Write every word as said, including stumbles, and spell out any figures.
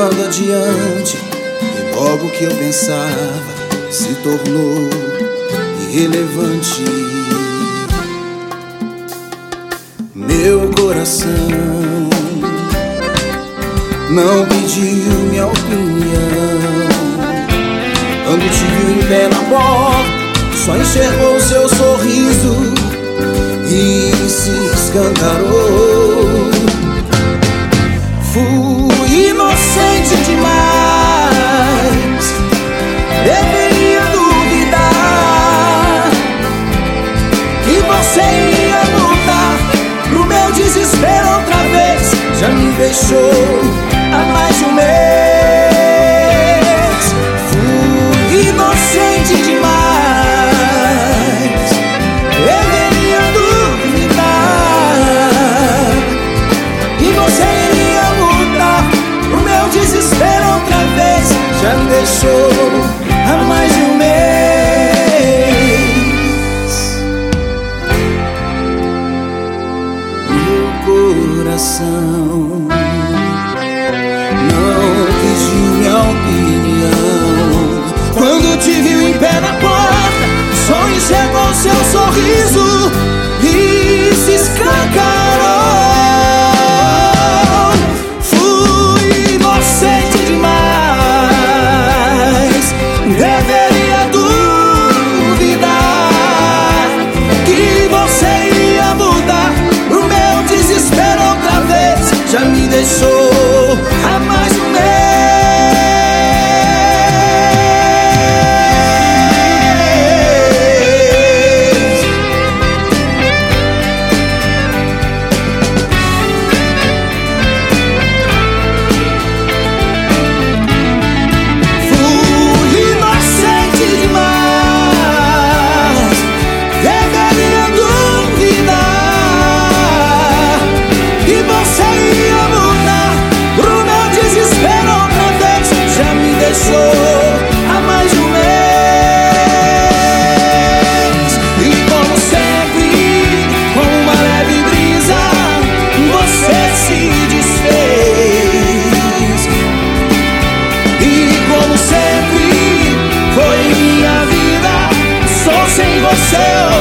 levando adiante, e logo que eu pensava se tornou irrelevante. Meu coração não pediu minha opinião. Quando te viu em pé na porta, só enxergou seu sorriso e se escancarou. Fui inocente demais, deveria duvidar que você ia mudar. Pro meu desespero outra vez, já me deixou há mais de um mês. Fui inocente demais, deveria duvidar que você iria mudar. Pro meu desespero outra vez, já me deixou há mais de um mês. Meu coração não pediu minha opinião. Quando te viu em pé na porta, só enxergou seu sorriso e se escancarou. Fui inocente demais, deveria duvidar que você ia mudar. O meu desespero outra vez já me deixou há mais de um mês. Há mais de um mês. E como sempre, com uma leve brisa, você se desfez. E como sempre, foi minha vida, só sem você.